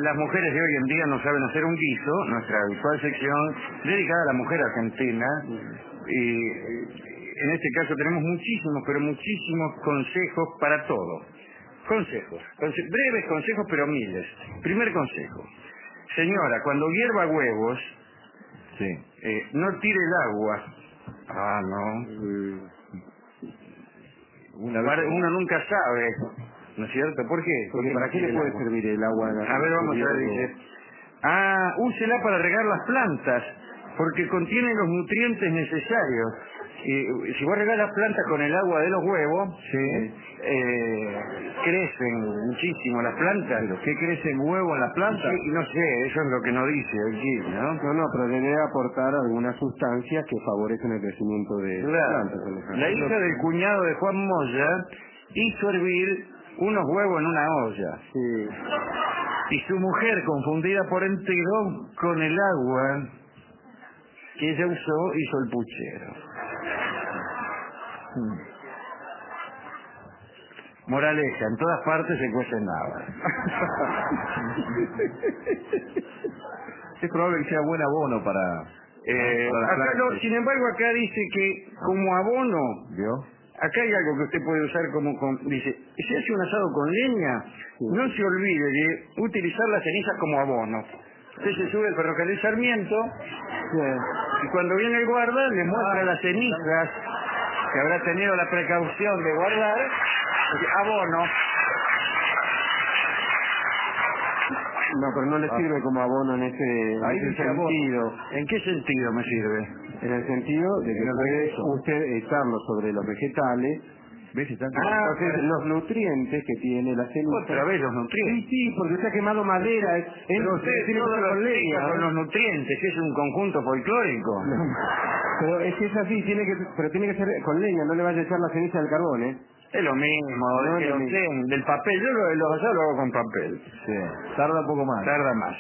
las mujeres de hoy en día no saben hacer un guiso, nuestra habitual sección dedicada a la mujer argentina. Y en este caso tenemos muchísimos, pero muchísimos consejos para todo. Breves consejos, pero miles. Primer consejo. Señora, cuando hierva huevos, Sí. no tire el agua. Ah, no. Uno nunca sabe, ¿no es cierto? ¿Por qué? Porque ¿para qué le puede servir el agua? A ver, vamos a ver, dice. Úsela para regar las plantas, porque contiene los nutrientes necesarios. Si vos regás las plantas con el agua de los huevos, Sí. Crecen muchísimo las plantas. ¿Pero qué crece en huevo en las plantas? Sí, no sé, eso es lo que nos dice aquí, ¿no? No, pero debe aportar algunas sustancias que favorecen el crecimiento de plantas. La hija del cuñado de Juan Moya hizo hervir unos huevos en una olla. Sí. Y su mujer, confundida por entero con el agua que ella usó, hizo el puchero. Moraleja, en todas partes se cuecen habas. Es probable que sea buen abono para Sin embargo, acá dice que como abono, ¿vio? acá hay algo que usted puede usar dice, si hace un asado con leña, no se olvide de utilizar las cenizas como abono. Usted se sube al ferrocarril Sarmiento, y cuando viene el guarda le muestra las cenizas que habrá tenido la precaución de guardar, abono. No, pero no le sirve como abono en ese sentido. ¿En qué sentido me sirve? En el sentido de que puede usted echarlo sobre los vegetales. ¿Ves? Entonces, los nutrientes que tiene la ceniza. Otra vez los nutrientes. Sí, porque usted ha quemado madera. Pero usted tiene que con leña. Con los nutrientes, que es un conjunto folclórico. Pero es que es así, pero tiene que ser con leña, no le vaya a echar la ceniza del carbón, Es lo mismo, del papel. Yo los asados lo hago con papel. Sí, tarda un poco más. Tarda más.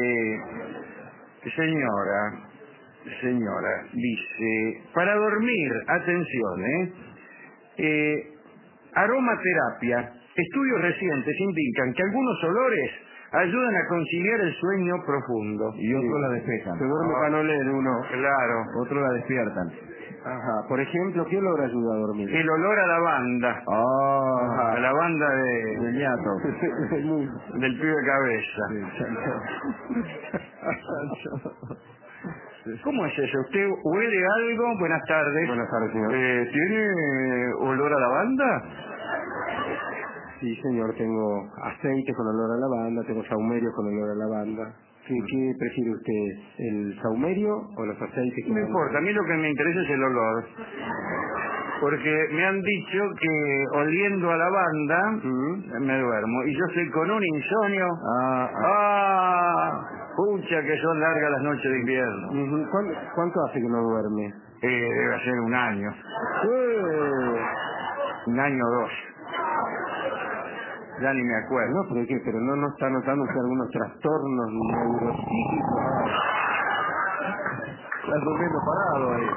Señora, dice, para dormir, atención, aromaterapia. Estudios recientes indican que algunos olores ayudan a conciliar el sueño profundo. Y otros la despejan. Se duerme para no leer uno. Claro. Otros la despiertan. Ajá. Por ejemplo, ¿qué olor ayuda a dormir? El olor a lavanda. A lavanda de ñato. Del pibe cabeza. ¿Cómo es eso? ¿Usted huele algo? Buenas tardes. Buenas tardes, señor. ¿Tiene olor a lavanda? Sí, señor, tengo aceite con olor a lavanda, tengo saumerio con olor a lavanda. ¿Qué prefiere usted? ¿El saumerio o los aceites? No importa, a mí lo que me interesa es el olor. Porque me han dicho que oliendo a lavanda me duermo. Y yo estoy con un insomnio. Pucha, que son largas las noches de invierno. ¿Cuánto hace que no duerme? Debe ser un año. Un año o 2. Ya ni me acuerdo. No, pero no está notando usted algunos trastornos neuropsíquicos. Estás durmiendo parado ahí.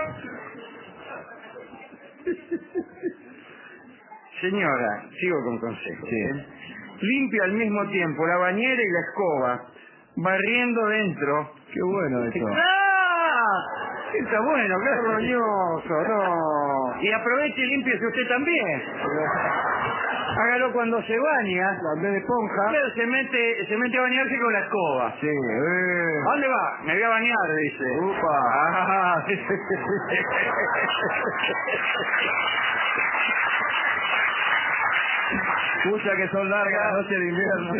Señora, sigo con consejos. Sí. Limpia al mismo tiempo la bañera y la escoba, barriendo dentro. Qué bueno eso. Está bueno, qué roñoso, no. Y aproveche y límpiese usted también. Hágalo cuando se baña. En vez de esponja. Pero se mete a bañarse con la escoba. Sí. ¿A dónde va? Me voy a bañar, dice. Upa. Pucha que son largas las noches de invierno.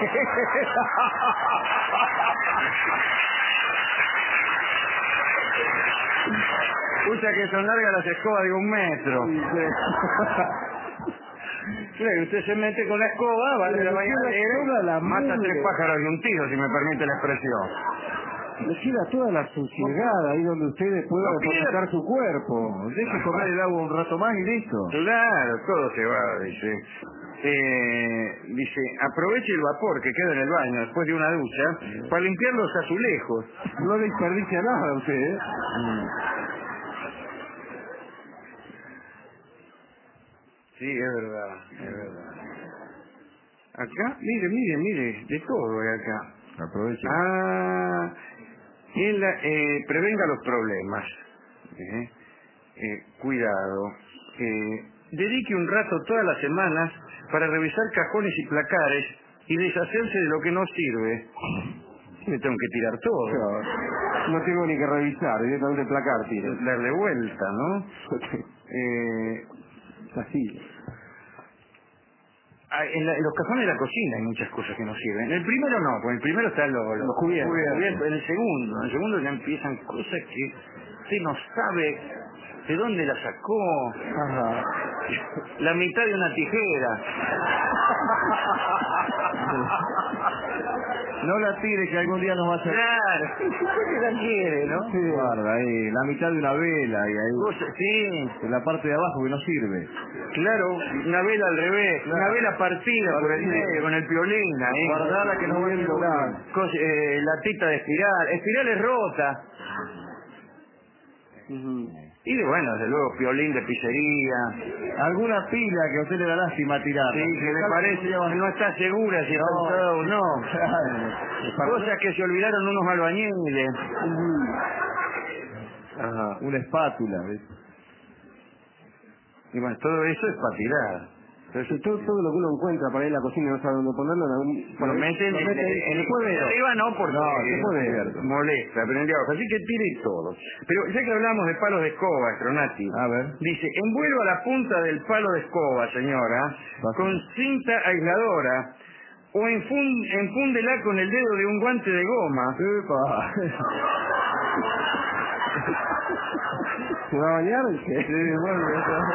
Pucha que son largas las escobas de 1 metro. Claro, usted se mete con la escoba, va a la bañadera, mata 3 pájaros de un tiro, si me permite la expresión. Le queda toda la suciedad ahí donde usted pueda depositar su cuerpo. Deje correr el agua un rato más y listo. Claro, todo se va, dice. Dice, aproveche el vapor que queda en el baño después de una ducha para limpiar los azulejos. No desperdicia nada usted, Sí, es verdad, es verdad. Acá, mire, de todo hay acá. Aproveche. Prevenga los problemas. Cuidado. Dedique un rato todas las semanas para revisar cajones y placares y deshacerse de lo que no sirve. Me tengo que tirar todo. Claro. No tengo ni que revisar, directamente placar, tiro. Darle vuelta, ¿no? Así. En los cajones de la cocina hay muchas cosas que no sirven. El primero no, porque el primero está los cubiertos. En el segundo ya empiezan cosas que usted no sabe de dónde la sacó. Ajá. La mitad de una tijera. No la tire, que algún día nos va a hacer... Claro, ¿qué la quiere, no? Sí. Guarda, ahí, la mitad de una vela y ahí... Sí. En la parte de abajo que no sirve. Claro, una vela al revés, claro. Una vela partida por el medio, con el piolín ahí. Guardala que no va a lograr. La tita de espirales rota. Y desde luego, piolín de pizzería. Alguna pila que a usted le da lástima tirar. Sí, que me parece que no está segura si está usada o no. Cosas que se olvidaron unos albañiles. Ajá. Una espátula, ¿ves? Y bueno, todo eso es para tirar. Pero todo lo que uno encuentra para ir a la cocina y no sabe dónde ponerlo, lo mete en el jueves. Arriba no, porque molesta, pero en el abajo. Así que tire todo. Pero ya que hablamos de palos de escoba, Stronati, a ver, dice, envuelva la punta del palo de escoba, señora, con cinta aisladora, o enfúndela con el dedo de un guante de goma. ¿Se va a bañar? Sí, bueno,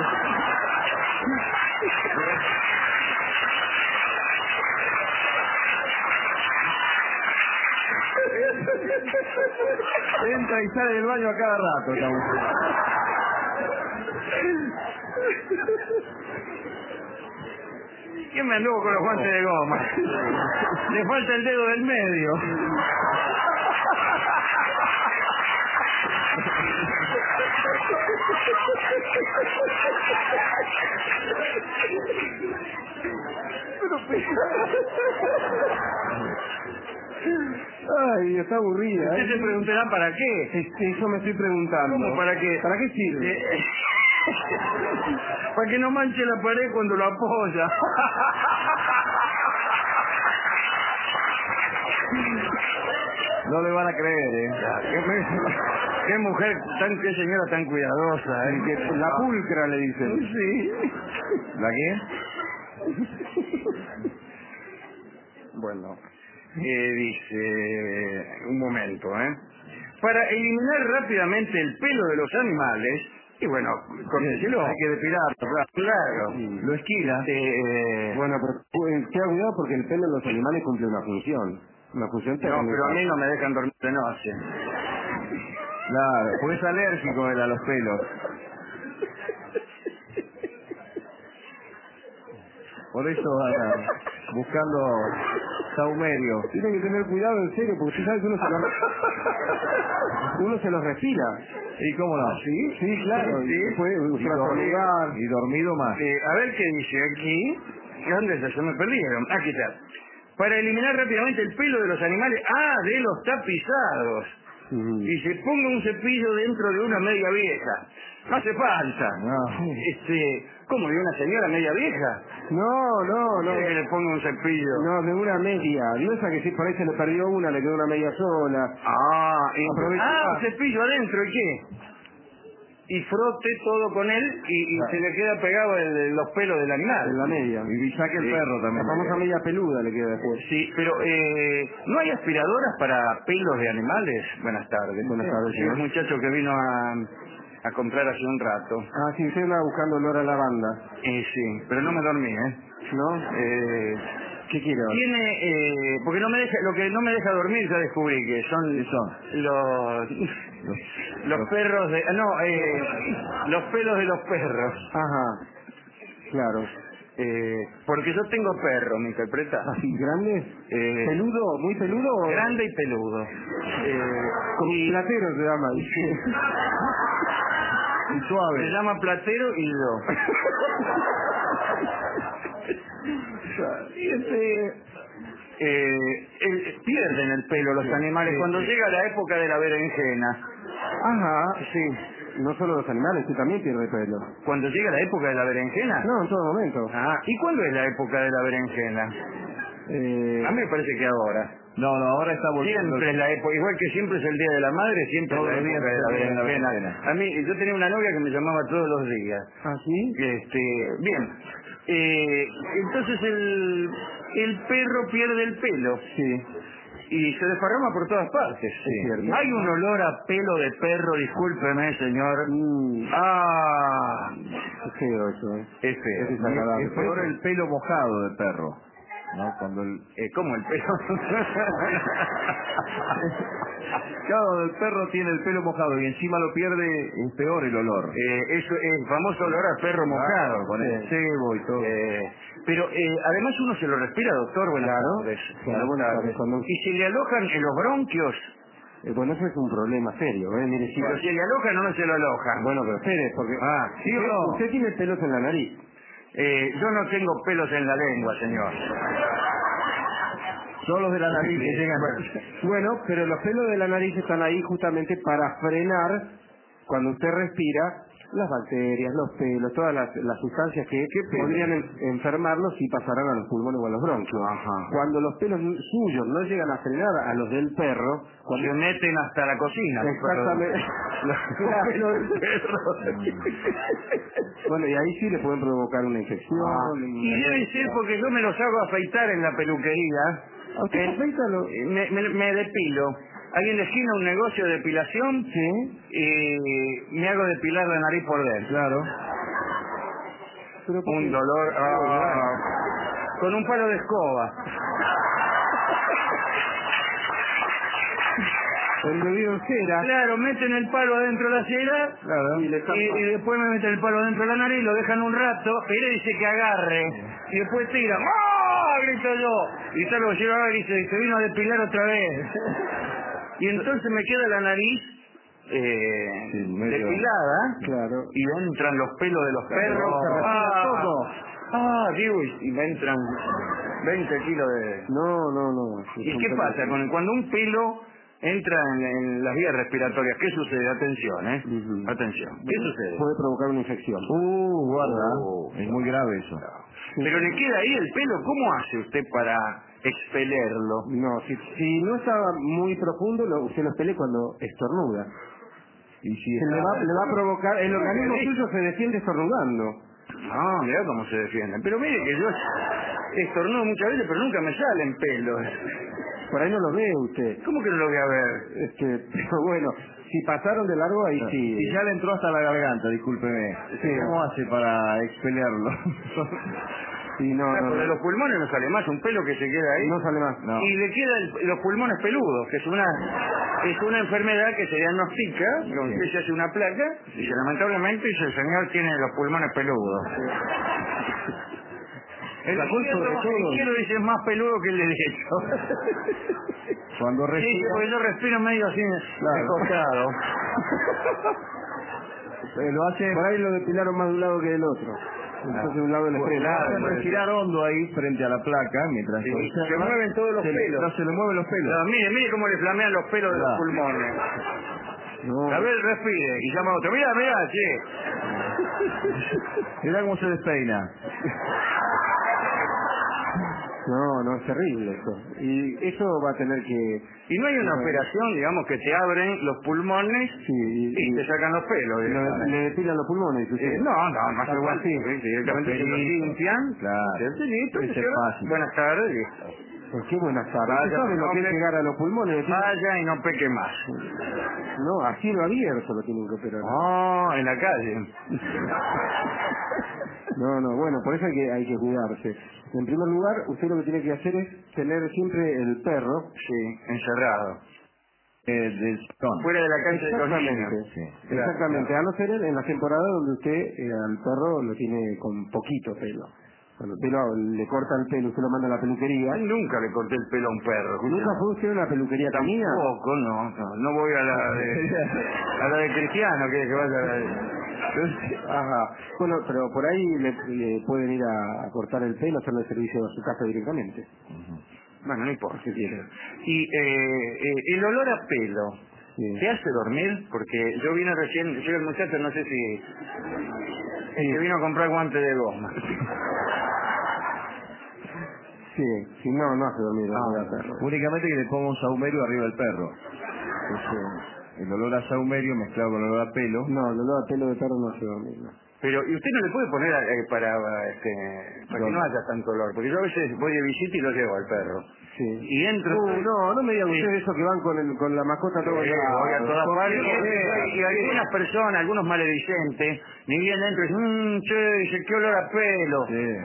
entra y sale del baño a cada rato. ¿Quién me anduvo con los guantes de goma? Le falta el dedo del medio. Ay, está aburrida. Usted se preguntará para qué. Yo me estoy preguntando. ¿Cómo para qué? ¿Para qué sirve? Para que no manche la pared cuando lo apoya. No le van a creer, ¿eh? Qué señora tan cuidadosa, ¿eh? La pulcra, le dicen. Sí. ¿La qué? Bueno, dice... Un momento, ¿eh? Para eliminar rápidamente el pelo de los animales... Y bueno, córteselo. Hay que depilarlo, claro. Sí. Lo esquila. Bueno, pero tenga cuidado porque el pelo de los animales cumple una función. Una función técnica. No, pero a mí no me dejan dormir de noche. Claro, pues es alérgico a los pelos. Por eso buscando saumerio. Tiene que tener cuidado, en serio, porque usted sabe que uno se los respira. ¿Y cómo no? ¿Sí? Sí, claro. Sí. Y dormido más. A ver qué dice aquí. ¿Dónde está? Se me perdieron. Aquí está. Para eliminar rápidamente el pelo de los animales. De los tapizados. Y se ponga un cepillo dentro de una media vieja. No hace falta. No. ¿Cómo? ¿De una señora media vieja? No. ¿Quiere que le ponga un cepillo? No, de una media. Dios, esa que si por ahí se le perdió una, le quedó una media sola. Un cepillo adentro, ¿y qué? Y frote todo con él y se le queda pegado los pelos del animal. En la media. Y saque el perro también. La famosa media peluda le queda después. Sí, pero ¿no hay aspiradoras para pelos de animales? Buenas tardes. Buenas tardes, Sí, un muchacho que vino a comprar hace un rato. Sí, usted andaba buscando olor a lavanda. Sí, pero no me dormí, ¿No? ¿Qué quiere ahora? Tiene, porque no me deja, lo que no me deja dormir ya descubrí que son los perros de, los pelos de los perros. Ajá, claro. Porque yo tengo perro, ¿me interpreta? ¿Así grande? ¿Peludo? ¿Muy peludo? Grande y peludo. Como platero se llama. Y suave. Se llama platero y yo. pierden el pelo los animales cuando llega la época de la berenjena. Ajá. Sí. No solo los animales, tú también pierdes pelo. ¿Cuando llega la época de la berenjena? No, en todo momento. Ah, ¿y cuándo es la época de la berenjena? A mí me parece que ahora. No, ahora está volviendo. Siempre es la época, igual que siempre es el Día de la Madre, siempre Todos es la los días época de la es el día de la berenjena. berenjena. A mí, yo tenía una novia que me llamaba todos los días. ¿Ah, sí? Bien. Entonces el perro pierde el pelo. Sí. Y se desparrama por todas partes. Sí. Cierto. Hay un olor a pelo de perro, discúlpeme, señor. Ah, Es feo eso, es feo. Es desagradable. Es peor el pelo mojado de perro, ¿no? Cuando ¿Cómo el pelo? Claro, el perro tiene el pelo mojado y encima lo pierde, es peor el olor. Eso es el famoso olor a perro mojado. Con el cebo y todo. Pero además uno se lo respira, doctor. Buenas tardes. Claro, buenas tardes. Y se le alojan en los bronquios. Bueno, eso es un problema serio, Mire, si Pero si le alojan o no se lo alojan. Bueno, pero espere, porque... ¿sí o no? Usted tiene pelos en la nariz. Yo no tengo pelos en la lengua, señor. Son los de la nariz que llegan. Bueno, pero los pelos de la nariz están ahí justamente para frenar, cuando usted respira, las bacterias, los pelos, todas las sustancias que podrían enfermarlos si pasaran a los pulmones o a los bronquios. Ajá. Cuando los pelos suyos no llegan a frenar a los del perro, Se meten hasta la cocina. exactamente, los pelos del perro. Bueno, y ahí sí le pueden provocar una infección. Y debe ser porque yo me los hago afeitar en la peluquería. ¿A usted se afeita Me depilo. Ahí en la esquina un negocio de depilación. Sí. Y me hago depilar la nariz por dentro. Claro. Pero ¿por qué? Un dolor. Con un palo de escoba. Embebido cera. Claro, meten el palo adentro de la cera. Claro. Y después me meten el palo dentro de la nariz, lo dejan un rato, pero dice que agarre. Y después tiran. ¡Ah! Grito yo. Y tal lo lleva a ver y se vino a depilar otra vez. Y entonces me queda la nariz depilada. Claro. Y entran los pelos de los perros. Digo, y me entran 20 kilos de... No. ¿Y qué pasa? Cuando un pelo entra en las vías respiratorias, ¿qué sucede? Atención, Atención. ¿Qué sucede? Puede provocar una infección. Guarda. Es muy grave eso. Pero le queda ahí el pelo, ¿cómo hace usted para expelerlo? No, si no está muy profundo, usted lo expele cuando estornuda. Y si le va a provocar, el organismo suyo se defiende estornudando. No, mira cómo se defienden. Pero mire que yo estornudo muchas veces, pero nunca me salen pelos. Por ahí no lo ve usted. ¿Cómo que no lo voy a ver? Pero bueno, si pasaron de largo, ahí sí. Y ya le entró hasta la garganta, discúlpeme. Sí. ¿Cómo hace para expelearlo? Sí, no. De los pulmones no sale más, un pelo que se queda ahí. No sale más. No. Y le quedan los pulmones peludos, que es una enfermedad que se diagnostica, donde usted se hace una placa, y lamentablemente el señor tiene los pulmones peludos. El izquierdo dice es más peludo que el derecho. Cuando respira... Sí, porque yo respiro medio así de costado. Lo hace... Por ahí lo depilaron más de un lado que del otro. Entonces un lado de la Lo hacen respirar hondo ahí frente a la placa mientras se mueven todos los pelos. No se le mueven los pelos. No, mire cómo le flamean los pelos de los pulmones. No. A ver, respire. Y llama a otro. Mira, che. Mirá cómo se despeina. No, es terrible eso. Y eso va a tener que... Y no hay una operación, digamos, que te abren los pulmones y te sacan los pelos. Le depilan los pulmones. No, más algo así. Directamente se los limpian. Claro. Listo, Ese es fácil. buenas tardes, listo. Pues qué buenas tardes. Vaya, ¿Usted sabe lo que es llegar a los pulmones? Vaya y no peque más. No, a cielo abierto lo tienen que operar. En la calle. No, bueno, por eso hay que cuidarse. En primer lugar, usted lo que tiene que hacer es tener siempre el perro... Sí, encerrado. Fuera de la cancha de los niños. Exactamente, a no ser en la temporada donde usted al perro lo tiene con poquito pelo. Cuando usted le corta el pelo, usted lo manda a la peluquería. Yo nunca le corté el pelo a un perro. ¿Nunca fue usted a una peluquería mía? Tampoco, no voy a la de Cristiano, que vaya a la de... Ajá. Bueno, pero por ahí le pueden ir a cortar el pelo, hacerle servicio a su casa directamente. Bueno, no importa. Y el olor a pelo, ¿te hace dormir? Porque yo vine recién, llega el muchacho, no sé si... que vino a comprar guantes de goma. Sí, no hace dormir el olor a perro. Únicamente que le ponga un saumerio arriba del perro. El olor a saumerio mezclado con el olor a pelo. No, el olor a pelo de perro no hace dormir, no. Pero, ¿y usted no le puede poner para que no haya tanto olor? Porque yo a veces voy de visita y lo llevo al perro. Sí. Y entro... no me digan ustedes eso que van con la mascota todo el día. Voy a todas partes. Y algunas personas, algunos maledicentes, ni bien entro y dicen, che, dice, qué olor a pelo.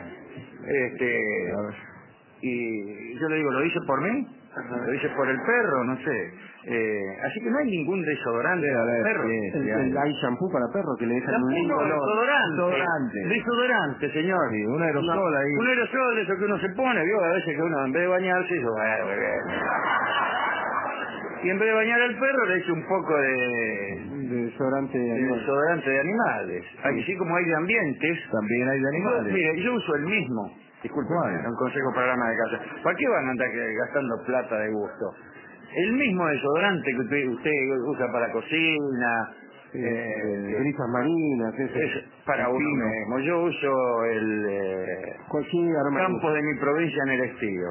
Y yo le digo, ¿lo dice por mí? ¿Lo dice por el perro? No sé. Así que no hay ningún desodorante para perro. Hay shampoo para perro que le dejan un lindo olor. Desodorante, señor. Sí, un aerosol ahí. Un aerosol de eso que uno se pone, ¿vio? A veces que uno en vez de bañarse, y en vez de bañar al perro le echa un poco de desodorante de animales. Así como hay de ambientes. También hay de animales. Mire, yo uso el mismo. Disculpe, un consejo para ama de casa. ¿Para qué van a andar gastando plata de gusto? El mismo desodorante que usted usa para cocina, brisas marinas, es para uno mismo. Yo uso el Campos de mi provincia en el Estío.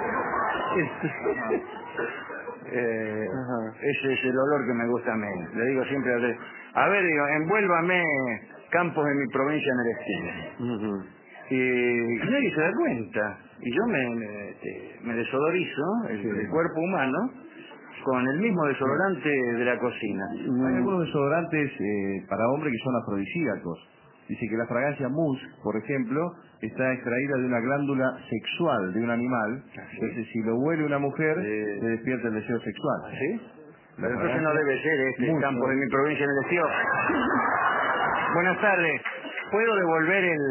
Ese es el olor que me gusta a mí. Le digo siempre a ver, digo, envuélvame Campos de mi provincia en el Estío. Y nadie se da cuenta. Y yo me desodorizo el cuerpo humano con el mismo desodorante de la cocina. Hay algunos desodorantes para hombres que son afrodisíacos. Dice que la fragancia mousse, por ejemplo, está extraída de una glándula sexual de un animal. Entonces, si lo huele una mujer, se despierta el deseo sexual. ¿Sí? Pero entonces no debe ser Campos de mi provincia en el Estío. Buenas tardes. ¿Puedo devolver el...?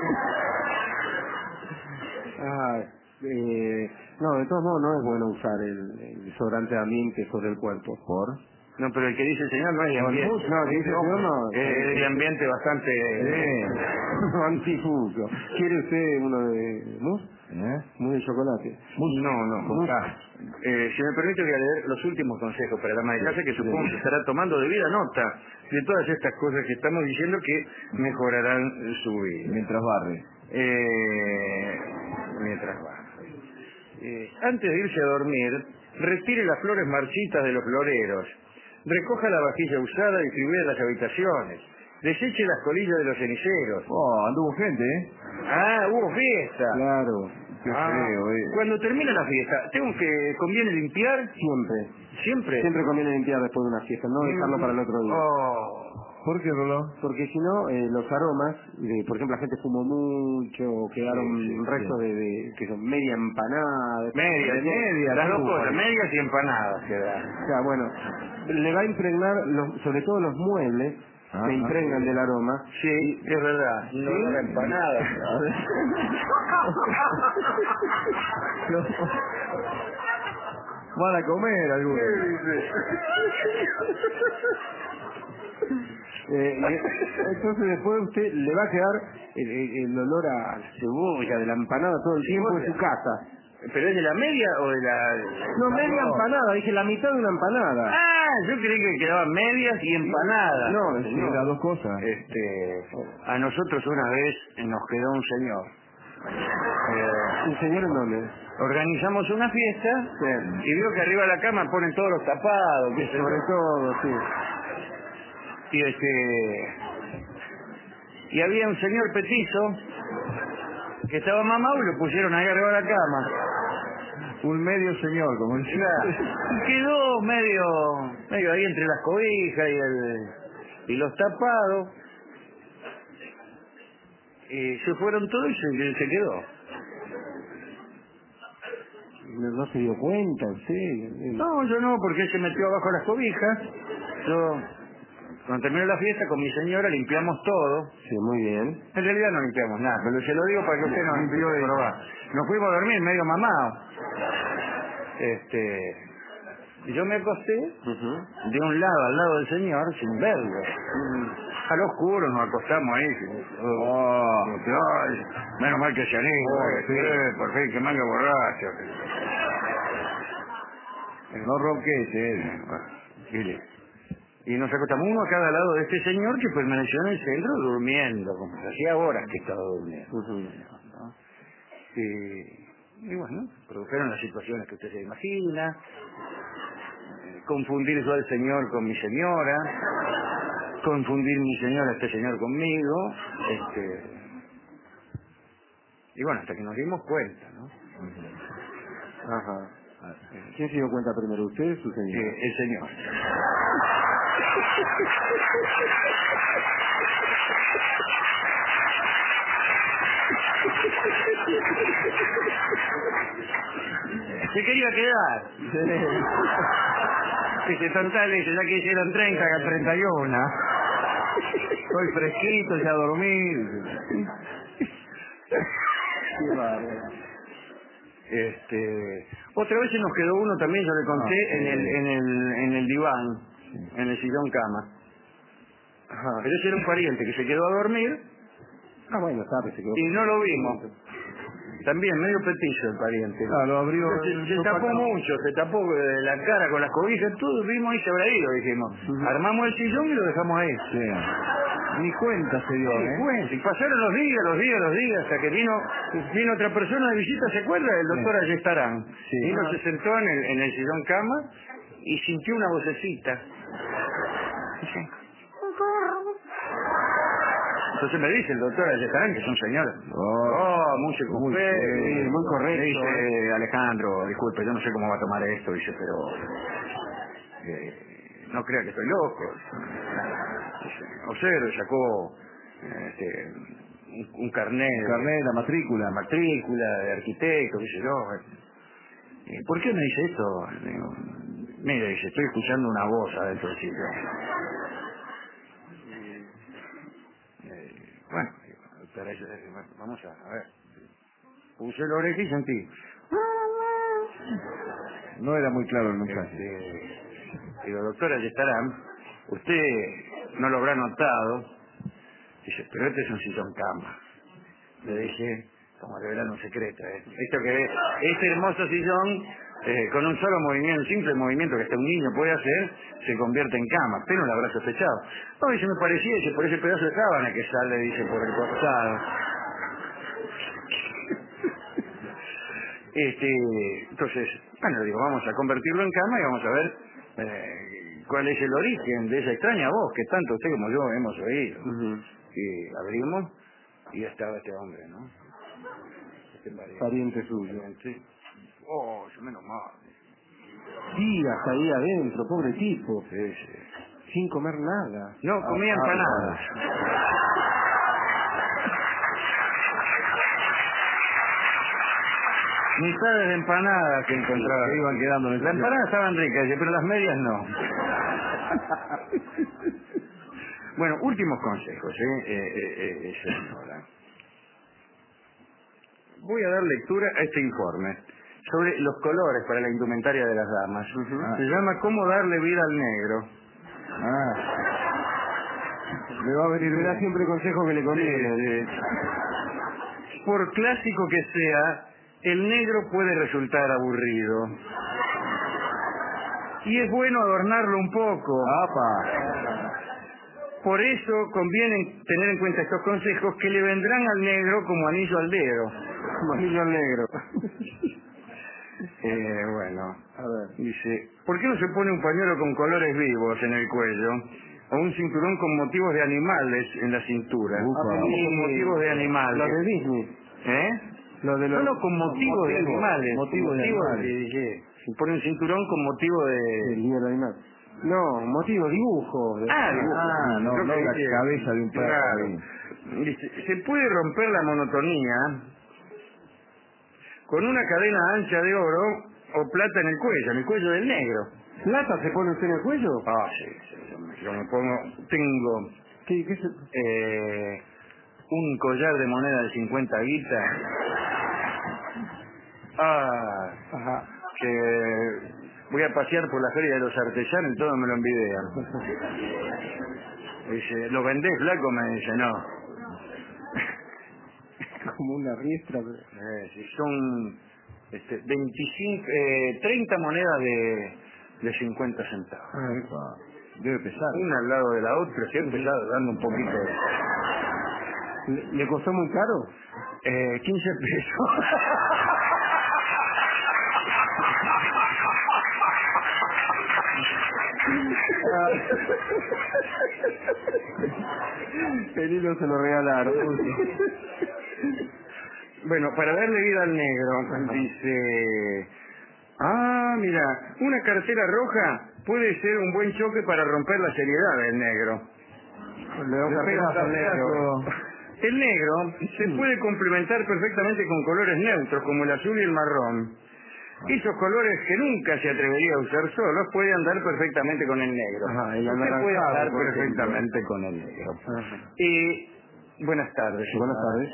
No, de todos modos no es bueno usar el desodorante de ambiente sobre el cuerpo. ¿Por? No, pero el que dice el señor no es de ambiente. No, dice el señor no. Es de ambiente bastante... antifuso. ¿Quiere usted uno de mousse? ¿Mousse de chocolate? No, con si me permite voy a leer los últimos consejos para la ama de casa, que supongo que estará tomando debida nota de todas estas cosas que estamos diciendo que mejorarán su vida. Mientras barre. Mientras barre. Antes de irse a dormir, retire las flores marchitas de los floreros, recoja la vajilla usada y distribuya las habitaciones, deseche las colillas de los ceniceros. Anduvo gente, ¿eh? Hubo fiesta. Claro. Qué feo, Cuando termina la fiesta, ¿conviene limpiar? Siempre conviene limpiar después de una fiesta, no dejarlo para el otro día. ¿Por qué, Roló? Porque si no, los aromas, por ejemplo, la gente fumó mucho, o quedaron restos de que son media empanada. Media, las dos cosas, medias y empanadas quedaron. O sea, bueno, le va a impregnar, sobre todo los muebles, se impregnan del aroma. Sí, es verdad. No, la empanada. Van a comer algunos. Entonces después usted le va a quedar el olor a cebolla de la empanada todo el tiempo en su casa. ¿Pero es de la media o de la...? No, media empanada, dije la mitad de una empanada. Yo creí que quedaban medias y empanadas. No, las dos cosas. A nosotros una vez nos quedó un señor. ¿Un señor en dónde? Organizamos una fiesta y vio que arriba de la cama ponen todos los tapados. Sobre todo, sí. Y había un señor petizo que estaba mamado y lo pusieron ahí arriba de la cama. Un medio señor, como decía. Quedó medio ahí entre las cobijas y los tapados. Y se fueron todos y se quedó. ¿No se dio cuenta usted? No, yo no, porque él se metió abajo de las cobijas. Cuando terminó la fiesta con mi señora limpiamos todo. Sí, muy bien. En realidad no limpiamos nada, pero se lo digo para que usted nos limpió de probar. Nos fuimos a dormir medio mamados. Y yo me acosté de un lado al lado del señor sin verlo. Al oscuro nos acostamos ahí. Ay, menos mal que se anima. Por fin, que manga borracho. No ronques, Y nos acostamos uno a cada lado de este señor que permaneció en el centro durmiendo, como hacía horas que estaba durmiendo. ¿No? Y bueno, produjeron las situaciones que usted se imagina, confundir yo al señor con mi señora, confundir mi señora a este señor conmigo, y bueno, hasta que nos dimos cuenta, ¿no? Ajá. ¿Quién se dio cuenta primero, usted o su señor? El señor. Se quería quedar. Dice, total, dice, ya que hicieron 30, que 31. Estoy fresquito, ya dormí. Qué bárbaro. Otra vez se nos quedó uno también, yo le conté, en el diván, en el sillón cama. Ajá. Pero ese era un pariente que se quedó a dormir. Bueno, sabe, se quedó. Y no lo vimos. También medio petizo el pariente. Lo abrió. Se tapó mucho, se tapó la cara con las cobijas, todo vimos y se habrá ido, dijimos. Armamos el sillón y lo dejamos ahí. Sí. Ni cuenta se dio, Y pasaron los días, hasta que vino otra persona de visita, ¿se acuerda? El doctor Ayestarán. Vino, se sentó en el sillón cama y sintió una vocecita. Dice, entonces me dice el doctor Ayestarán, que es un señor muy correcto. Me dice, Alejandro, disculpe, yo no sé cómo va a tomar esto, dice, pero no crea que estoy loco. Dice, observe, sacó un carnet. La matrícula. De arquitecto, dice yo. ¿Por qué me dice esto? Digo, mire, dice, estoy escuchando una voz adentro del sitio. Bueno, vamos a ver. Puse la oreja y sentí. No era muy claro el mensaje. Digo, doctora Ayestarán, usted no lo habrá notado. Dice, pero este es un sillón cama. Le dije, como revelar un secreto. Esto que es, este hermoso sillón, con un solo movimiento, un simple movimiento que hasta un niño puede hacer, se convierte en cama. Pero no lo habrá sospechado. No, dice, me parecía, dice, por ese pedazo de sábana que sale, dice, por el costado. Entonces, bueno, digo, vamos a convertirlo en cama y vamos a ver cuál es el origen de esa extraña voz que tanto usted como yo hemos oído. Y abrimos y estaba este hombre, ¿no? Pariente suyo. Oh, menos mal. Sí, hasta ahí adentro, pobre tipo. Sí. Sin comer nada. No, comía empanadas. Mitades de empanadas que encontraba. Que iban quedando. Las empanadas estaban ricas, pero las medias no. Bueno, últimos consejos, señora. Voy a dar lectura a este informe sobre los colores para la indumentaria de las damas. Se llama ¿Cómo darle vida al negro? Le va a venir, me da siempre consejo que le conviene. Por clásico que sea, el negro puede resultar aburrido. Y es bueno adornarlo un poco. Por eso conviene tener en cuenta estos consejos que le vendrán al negro como anillo al dedo. Como anillo al negro. Bueno, a ver. Dice, ¿por qué no se pone un pañuelo con colores vivos en el cuello? O un cinturón con motivos de animales en la cintura. Con motivos de animales. Lo de Disney. Solo con motivos de animales. Motivos de animales. Se pone un cinturón con motivo de... El día del animal. No, motivo, dibujo. No la cabeza de un perro. Claro. Dice, se puede romper la monotonía con una cadena ancha de oro o plata en el cuello del negro. ¿Plata se pone usted en el cuello? Sí, yo me pongo, tengo ¿Qué es un collar de moneda de 50 guitas. Que voy a pasear por la feria de los artesanos y todo me lo envidian. Dice, ¿lo vendés, flaco? Me dice, no. Como una riestra. Si son 30 monedas de 50 centavos. Debe pesar. Una al lado de la otra, siempre ya dando un poquito de... ¿Le costó muy caro? 15 pesos. El hilo se lo regalaron. Bueno, para darle vida al negro, dice... mira, una cartera roja puede ser un buen choque para romper la seriedad del negro. Le pegas al negro. El negro se puede complementar perfectamente con colores neutros como el azul y el marrón. Esos colores que nunca se atrevería a usar solos puede andar perfectamente con el negro. Usted puede andar perfectamente con el negro. Buenas tardes. Buenas tardes.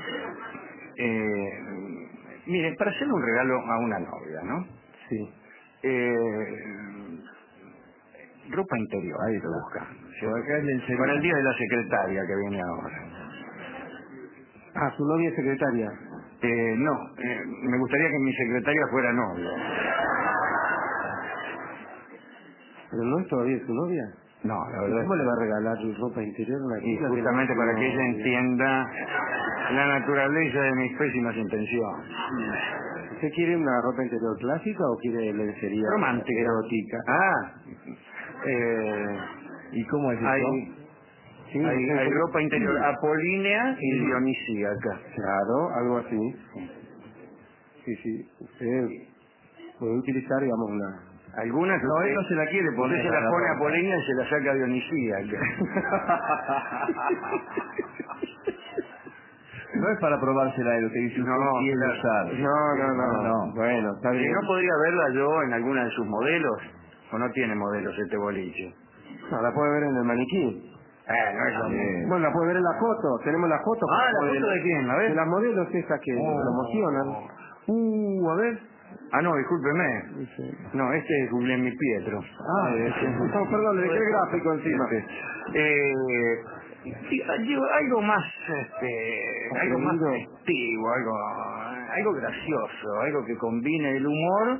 Miren, para hacerle un regalo a una novia, ¿no? Sí. Ropa interior, ahí lo busca. Para el día de la secretaria que viene ahora. ¿Su novia es secretaria? No, me gustaría que mi secretaria fuera novia. ¿Pero no es todavía su novia? No, la verdad. ¿Cómo le va a regalar ropa interior a una Y chica? justamente para que ella entienda la naturaleza de mis pésimas intenciones. ¿Usted quiere una ropa interior clásica o quiere lencería Romántica. erótica? ¿Y cómo es eso? Hay ropa interior apolínea y dionisíaca. Claro, algo así. Sí. Usted puede utilizar, digamos, una... Algunas él no se la quiere poner. Usted se la pone apolínea y se la saca dionisíaca. No es para probársela a él, usted dice, No, quiere usar. No. Bueno, está bien. ¿No podría verla yo en alguna de sus modelos? ¿O no tiene modelos este boliche? No, la puede ver en el maniquí. No es lo mismo. Bueno, la puede ver en la foto. Tenemos la foto. ¿La foto de quién? A ver. De las modelos estas que promocionan. A ver. No, discúlpeme. No, este es Guglielmi Pietro. No, perdón, le dejé el gráfico encima. Algo más, algo más festivo, algo gracioso, algo que combine el humor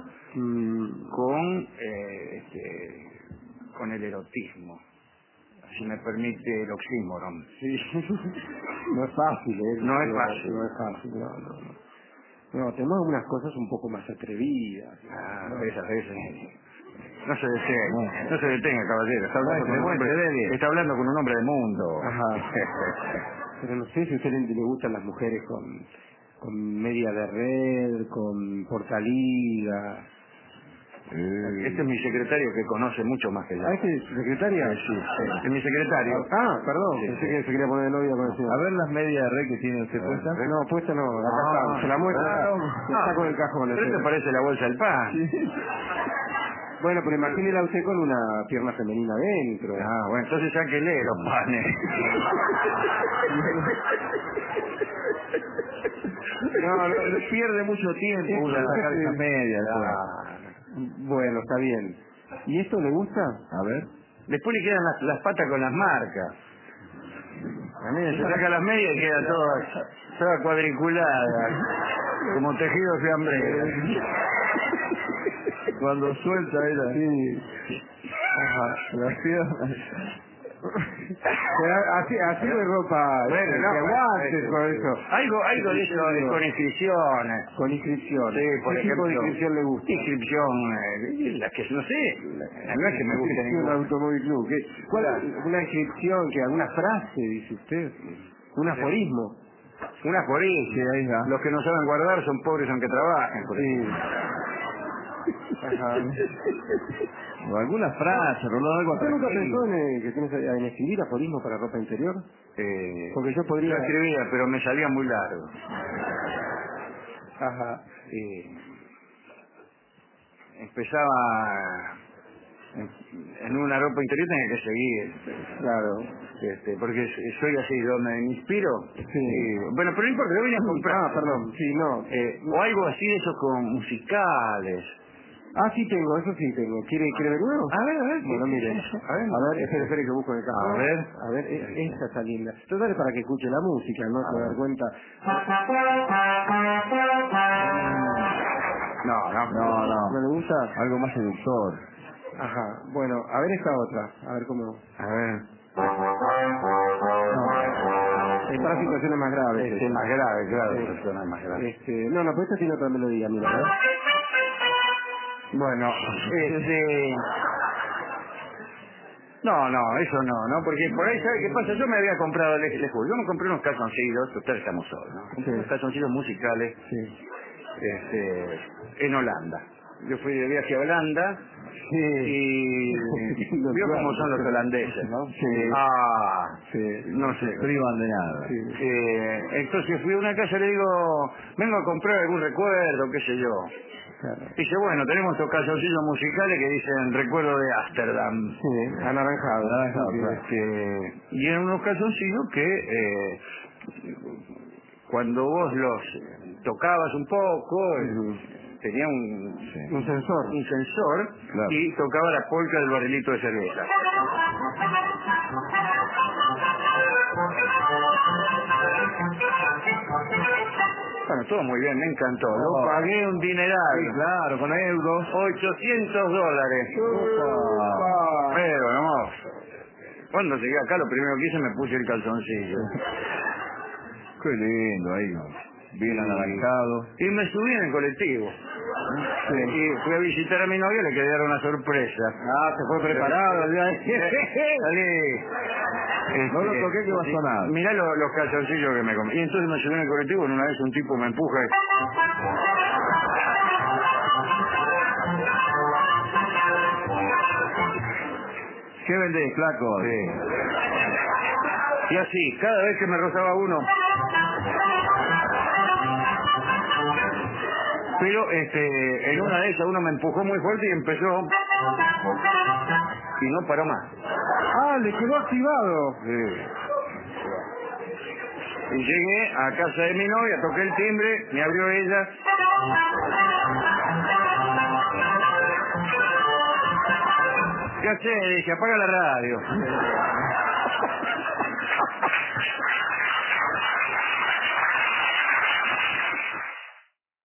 con el erotismo. Si me permite el oxímoron. Sí. No es fácil, No es fácil. No es fácil, no, tenemos unas cosas un poco más atrevidas. Esas veces. No se detenga, caballero. Está hablando con un hombre de mundo. Pero no sé si a usted le gustan las mujeres con media de red, con portaliga. Este es mi secretario que conoce mucho más que yo. ¿Este es su secretaria? Sí, es mi secretario. Perdón, pensé que se quería poner de novia con el señor. A ver las medias de red que tiene usted puestas. No, puesta no, acá está, se la muestra, la saco del cajón. Pero te parece la bolsa del pan. Bueno, pero imagínela usted con una pierna femenina dentro. Bueno, entonces sáquele los panes. No, pierde mucho tiempo la calza media. Bueno, está bien. ¿Y esto le gusta? A ver. Después le quedan las patas con las marcas. También se saca las medias y queda toda cuadriculada, como tejido fiambrero. Cuando suelta era. Sí. Las piernas. Así de ropa. Bueno, que aguantes con eso. Algo de eso es con inscripciones. Con inscripciones. Sí, por ¿Qué ejemplo, tipo de inscripción le gusta? Inscripción, la que no sé, no es que me guste Un ninguna. automóvil club. Una inscripción, alguna frase, dice usted. Un aforismo. Un aforismo. Sí, ahí va. Los que no saben guardar son pobres aunque trabajen. Por ejemplo. O alguna frase, algo ¿Usted nunca atractivo. pensó en escribir aforismo para ropa interior? Porque yo podría... Yo escribía, pero me salía muy largo. Empezaba en una ropa interior, tenía que seguir. Claro. Porque soy así, donde me inspiro. Sí. Bueno, pero no importa, yo voy a comprar. Perdón. Sí, no. O algo así de esos con musicales. Ah, sí tengo, eso sí tengo. ¿Quiere ver uno? A ver. Bueno, mire. A ver, espere que busco en el campo. A ver, esta está linda. Total, para que escuche la música, ¿no? Se va a dar cuenta. No. ¿No le gusta? Algo más seductor. Ajá. Bueno, a ver esta otra. A ver cómo... A ver. Es para situaciones más graves. Este es más grave, claro, personas más graves. No, pues esta tiene otra melodía, mira, ¿verdad? Bueno, No, eso no, porque por ahí, ¿sabe qué pasa? Yo me había comprado, les juro, yo me compré unos calzoncillos, ustedes estamos solos, ¿no? Compré unos calzoncillos musicales en Holanda. Yo fui de viaje a Holanda y vio cómo son los holandeses, ¿no? No sé. Privan de nada. Entonces fui a una casa y le digo, vengo a comprar algún recuerdo, qué sé yo. Claro. Dice, bueno, tenemos estos calzoncillos musicales que dicen recuerdo de Ámsterdam. Sí, anaranjado. Y eran unos calzoncillos que cuando vos los tocabas un poco, tenía un sensor claro. Y tocaba la polca del barrilito de cerveza. Bueno, todo muy bien, me encantó. Lo pagué un dineral. Sí, claro, con euros. $800. Pero no. Cuando llegué acá, lo primero que hice me puse el calzoncillo. Qué lindo ahí. Bien anaranjado. Y me subí en el colectivo. Y fui a visitar a mi novia, le quería dar una sorpresa. Se fue preparado. Salí. No lo toqué que va a sonar. Mirá los calzoncillos que me comí. Y entonces me subí en el colectivo, en una vez un tipo me empuja. ¿Qué vendés, flaco? Sí. Y así, cada vez que me rozaba uno. Pero en una de esas uno me empujó muy fuerte y empezó. Y no paró más. Le quedó activado. Sí. Y llegué a casa de mi novia, toqué el timbre, me abrió ella. ¿Qué haces? Dije, apaga la radio.